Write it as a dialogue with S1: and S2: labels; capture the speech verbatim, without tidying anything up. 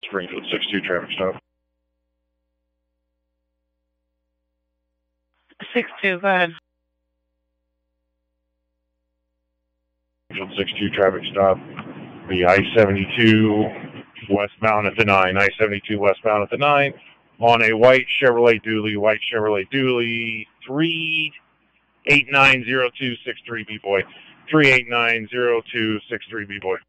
S1: Springfield six two traffic stop.
S2: six two, go ahead.
S1: Springfield six two traffic stop. The I seventy-two westbound at the nine. I seventy-two westbound at the nine. On a white Chevrolet Dually, white Chevrolet Dually, three eight nine zero two six three B boy. three eight nine zero two six three B boy.